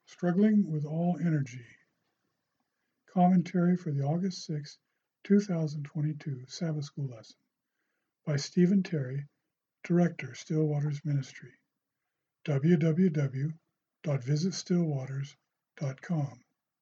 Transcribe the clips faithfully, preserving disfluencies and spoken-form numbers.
Struggling with All Energy. Commentary for the August sixth, two thousand twenty-two Sabbath School lesson by Stephen Terry, Director, Stillwaters Ministry. w w w dot visit stillwaters dot com.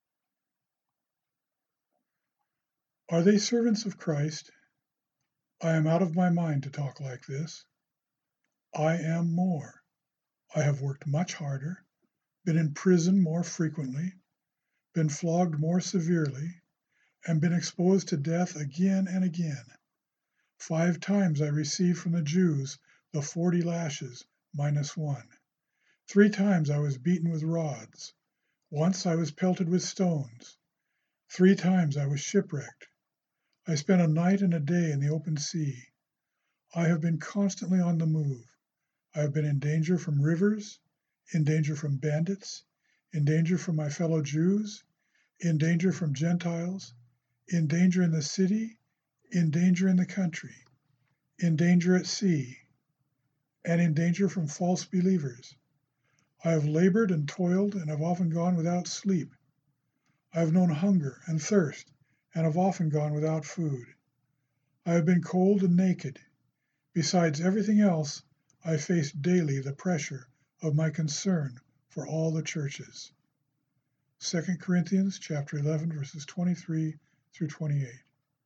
Are they servants of Christ? I am out of my mind to talk like this. I am more. I have worked much harder, been in prison more frequently, been flogged more severely, and been exposed to death again and again. Five times I received from the Jews the forty lashes minus one. Three times I was beaten with rods. Once I was pelted with stones. Three times I was shipwrecked. I spent a night and a day in the open sea. I have been constantly on the move. I have been in danger from rivers, in danger from bandits, in danger from my fellow Jews, in danger from Gentiles, in danger in the city, in danger in the country, in danger at sea, and in danger from false believers. I have labored and toiled and have often gone without sleep. I have known hunger and thirst and have often gone without food. I have been cold and naked. Besides everything else, I face daily the pressure of my concern for all the churches. Second Corinthians chapter eleven, verses twenty-three through twenty-eight.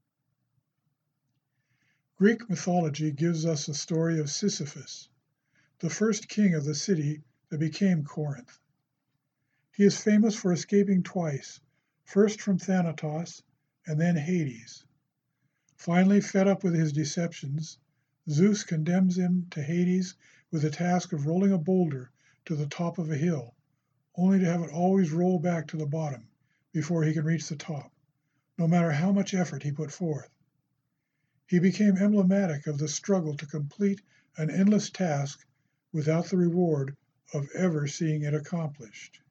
Greek mythology gives us a story of Sisyphus, the first king of the city that became Corinth. He is famous for escaping twice, first from Thanatos and then Hades. Finally, fed up with his deceptions, Zeus condemns him to Hades with the task of rolling a boulder to the top of a hill, only to have it always roll back to the bottom before he can reach the top, no matter how much effort he put forth. He became emblematic of the struggle to complete an endless task without the reward of ever seeing it accomplished.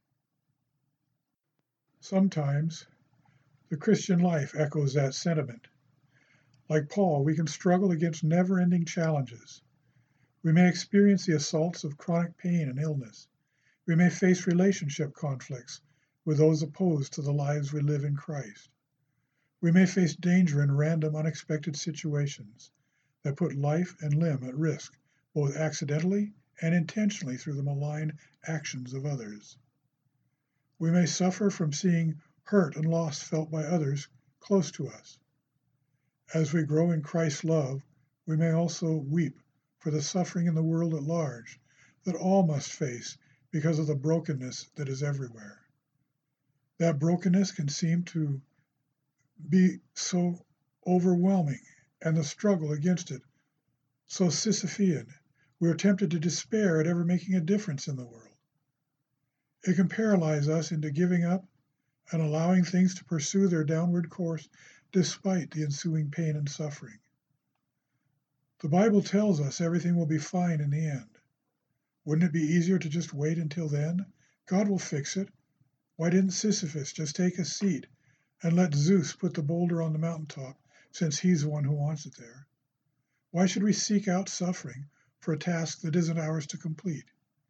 Sometimes the Christian life echoes that sentiment. Like Paul, we can struggle against never-ending challenges. We may experience the assaults of chronic pain and illness. We may face relationship conflicts with those opposed to the lives we live in Christ. We may face danger in random, unexpected situations that put life and limb at risk, both accidentally and intentionally through the malign actions of others. We may suffer from seeing hurt and loss felt by others close to us. As we grow in Christ's love, we may also weep for the suffering in the world at large that all must face because of the brokenness that is everywhere. That brokenness can seem to be so overwhelming, and the struggle against it so Sisyphean, we are tempted to despair at ever making a difference in the world. It can paralyze us into giving up and allowing things to pursue their downward course despite the ensuing pain and suffering. The Bible tells us everything will be fine in the end. Wouldn't it be easier to just wait until then? God will fix it. Why didn't Sisyphus just take a seat and let Zeus put the boulder on the mountaintop, since he's the one who wants it there? Why should we seek out suffering for a task that isn't ours to complete?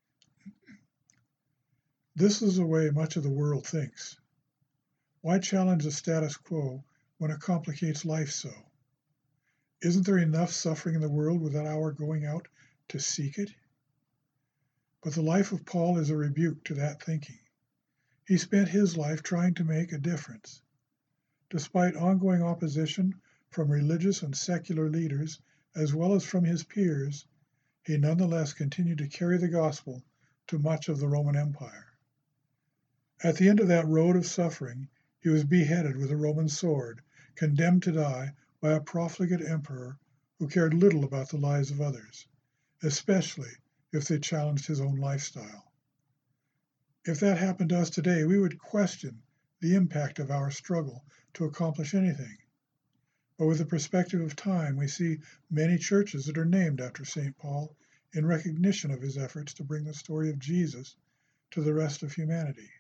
This is the way much of the world thinks. Why challenge the status quo when it complicates life so? Isn't there enough suffering in the world without our going out to seek it? But the life of Paul is a rebuke to that thinking. He spent his life trying to make a difference. Despite ongoing opposition from religious and secular leaders, as well as from his peers, he nonetheless continued to carry the gospel to much of the Roman Empire. At the end of that road of suffering, he was beheaded with a Roman sword, condemned to die by a profligate emperor who cared little about the lives of others, especially if they challenged his own lifestyle. If that happened to us today, we would question the impact of our struggle to accomplish anything. But with the perspective of time, we see many churches that are named after Saint Paul in recognition of his efforts to bring the story of Jesus to the rest of humanity.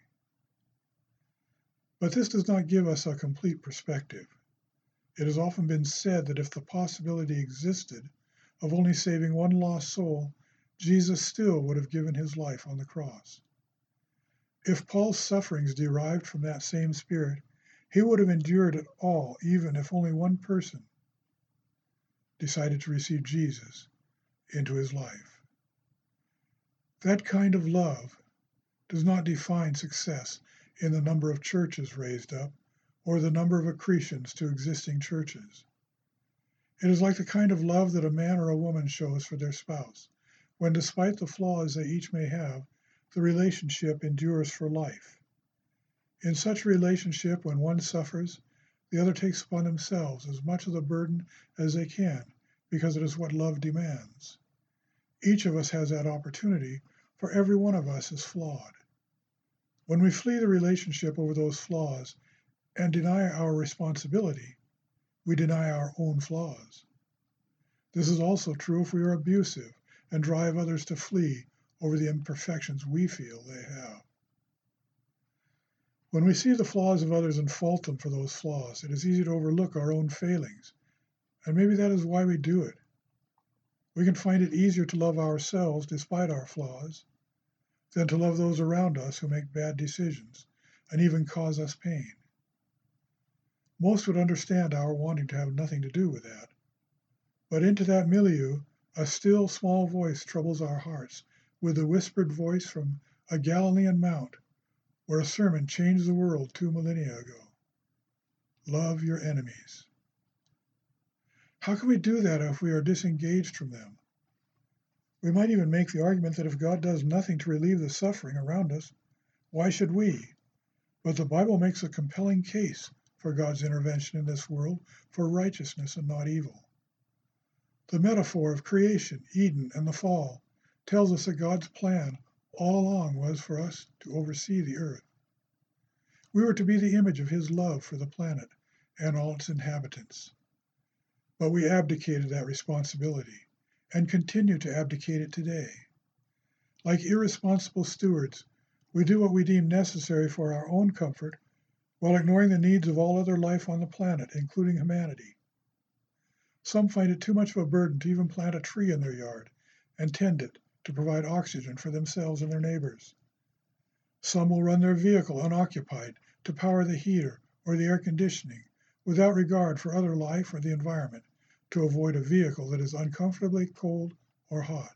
But this does not give us a complete perspective. It has often been said that if the possibility existed of only saving one lost soul, Jesus still would have given his life on the cross. If Paul's sufferings derived from that same spirit, he would have endured it all, even if only one person decided to receive Jesus into his life. That kind of love does not define success in the number of churches raised up or the number of accretions to existing churches. It is like the kind of love that a man or a woman shows for their spouse, when despite the flaws they each may have, the relationship endures for life. In such a relationship, when one suffers, the other takes upon themselves as much of the burden as they can, because it is what love demands. Each of us has that opportunity, for every one of us is flawed. When we flee the relationship over those flaws and deny our responsibility, we deny our own flaws. This is also true if we are abusive and drive others to flee over the imperfections we feel they have. When we see the flaws of others and fault them for those flaws, it is easy to overlook our own failings, and maybe that is why we do it. We can find it easier to love ourselves despite our flaws than to love those around us who make bad decisions and even cause us pain. Most would understand our wanting to have nothing to do with that. But into that milieu, a still small voice troubles our hearts with the whispered voice from a Galilean mount where a sermon changed the world two millennia ago. Love your enemies. How can we do that if we are disengaged from them? We might even make the argument that if God does nothing to relieve the suffering around us, why should we? But the Bible makes a compelling case for God's intervention in this world for righteousness and not evil. The metaphor of creation, Eden, and the fall tells us that God's plan all along was for us to oversee the earth. We were to be the image of his love for the planet and all its inhabitants. But we abdicated that responsibility and continue to abdicate it today. Like irresponsible stewards, we do what we deem necessary for our own comfort while ignoring the needs of all other life on the planet, including humanity. Some find it too much of a burden to even plant a tree in their yard and tend it to provide oxygen for themselves and their neighbors. Some will run their vehicle unoccupied to power the heater or the air conditioning without regard for other life or the environment to avoid a vehicle that is uncomfortably cold or hot.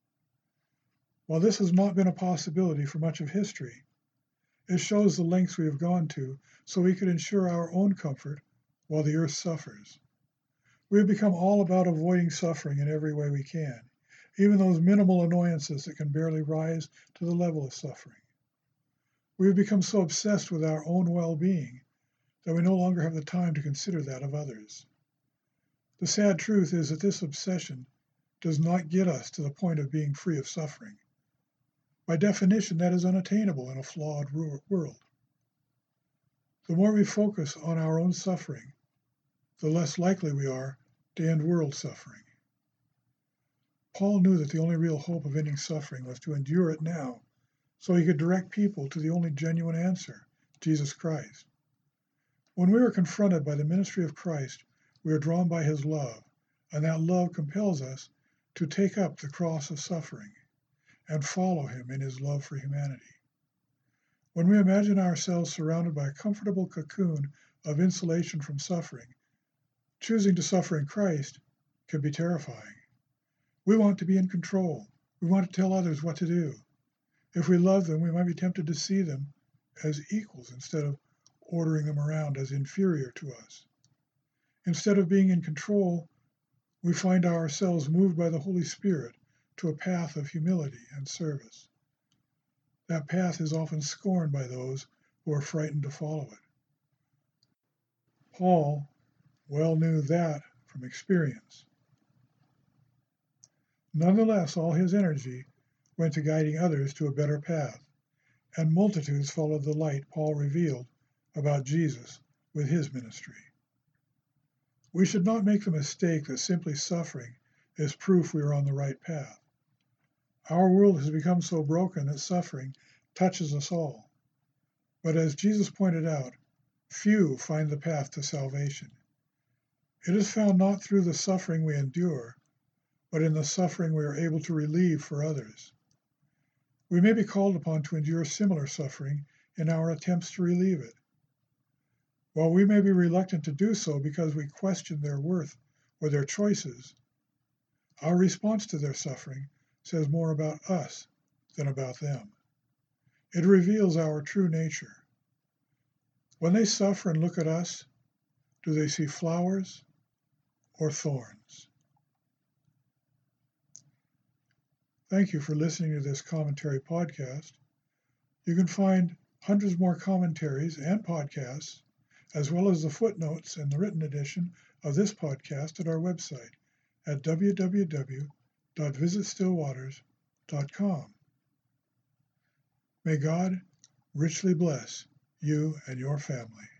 While this has not been a possibility for much of history, it shows the lengths we have gone to so we could ensure our own comfort while the earth suffers. We have become all about avoiding suffering in every way we can, even those minimal annoyances that can barely rise to the level of suffering. We have become so obsessed with our own well-being that we no longer have the time to consider that of others. The sad truth is that this obsession does not get us to the point of being free of suffering. By definition, that is unattainable in a flawed world. The more we focus on our own suffering, the less likely we are to end world suffering. Paul knew that the only real hope of ending suffering was to endure it now, so he could direct people to the only genuine answer, Jesus Christ. When we are confronted by the ministry of Christ, we are drawn by his love, and that love compels us to take up the cross of suffering and follow him in his love for humanity. When we imagine ourselves surrounded by a comfortable cocoon of insulation from suffering, choosing to suffer in Christ can be terrifying. We want to be in control. We want to tell others what to do. If we love them, we might be tempted to see them as equals instead of ordering them around as inferior to us. Instead of being in control, we find ourselves moved by the Holy Spirit to a path of humility and service. That path is often scorned by those who are frightened to follow it. Paul well knew that from experience. Nonetheless, all his energy went to guiding others to a better path, and multitudes followed the light Paul revealed about Jesus with his ministry. We should not make the mistake that simply suffering is proof we are on the right path. Our world has become so broken that suffering touches us all. But as Jesus pointed out, few find the path to salvation. It is found not through the suffering we endure, but in the suffering we are able to relieve for others. We may be called upon to endure similar suffering in our attempts to relieve it. While we may be reluctant to do so because we question their worth or their choices, our response to their suffering says more about us than about them. It reveals our true nature. When they suffer and look at us, do they see flowers or thorns? Thank you for listening to this commentary podcast. You can find hundreds more commentaries and podcasts, as well as the footnotes and the written edition of this podcast at our website at w w w dot visit still waters dot com. May God richly bless you and your family.